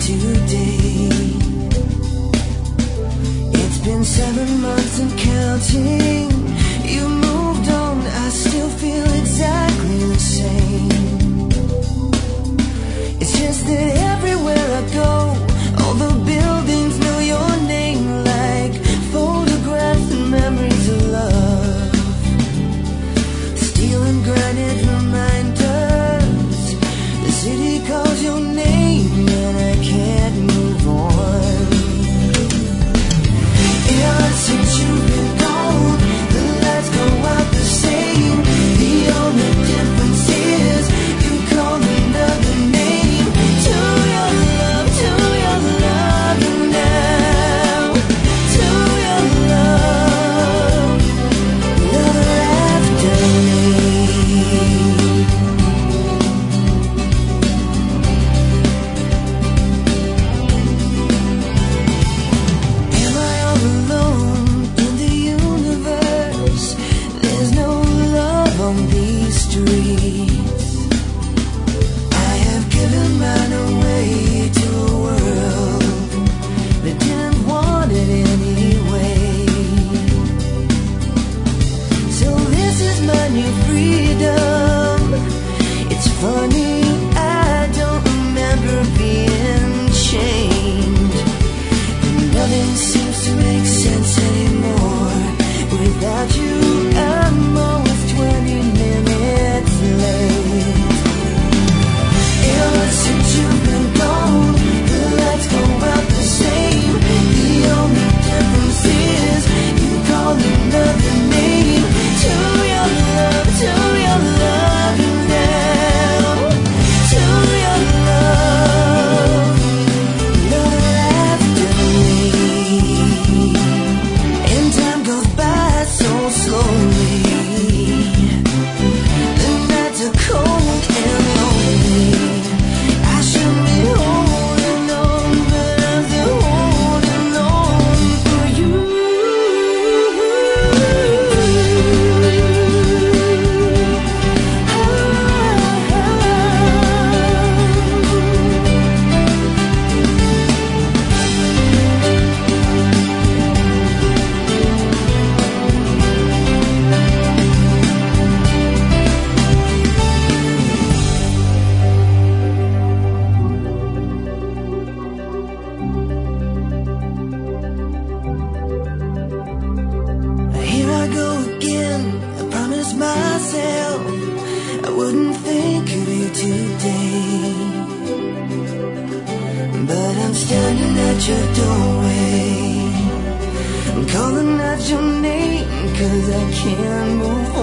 today. It's been 7 months and counting. You moved on, I still feel exactly the same. It's just that everywhere I go, all the buildings know your name, like photographs and memories of love. Steel and granite reminders, the city calls your name and I can't move on. Ever since you've been gone, the lights go out the same. The only difference is you call another name. To your love now. To your love, another after me. Am I all alone in the universe? There's no love on these streets. I have given mine away to a world that didn't want it anyway. So this is my new freedom. It's funny, I don't remember being chained. Nothing seems to make sense anymore. Without you, I'm always 20 minutes late. Ever since you've been gone, the lights go out the same. The only difference is you call another name. To your love now. To your love, another after me. And time goes by so slowly. The nights are cold and lonely. I should be holding on, but I'm still holding on for you. Here I go again. I promised myself I wouldn't think of you today, but I'm standing at your doorway. I'm calling out your name 'cause I can't move